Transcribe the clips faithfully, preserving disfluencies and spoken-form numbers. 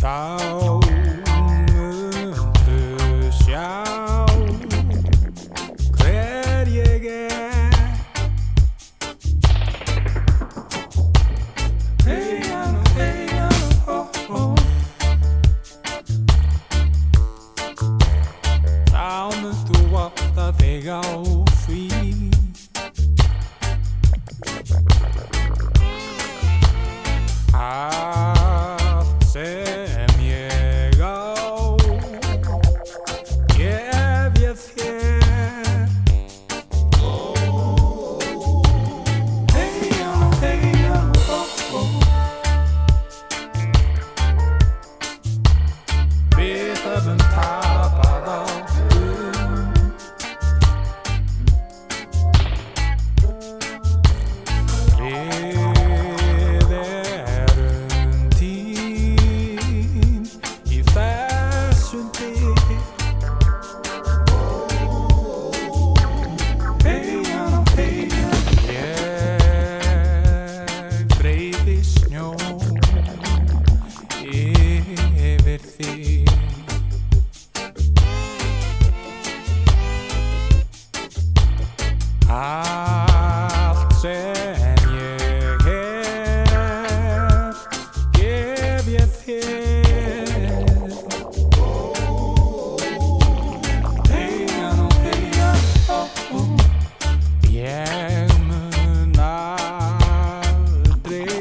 Þá muntu sjá hver ég er. Heian og heian og hó hó. Þá muntu átta þig á því. Allt sem ég á gef ég þér. Heian og heian og hó hó. Við höfum tapað áttum. Við erum tím í þessum dyr. Heian og heian. Ég breiði snjó yfir þig. Allt sem ég hef gef ég þér. Heian og heian ó ó. Ég mun aldrei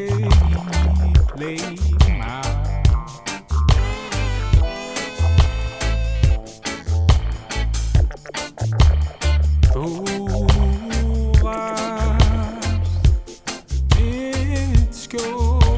gleyma. Þú varst mitt skjól.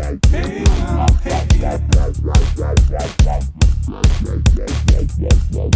Hey,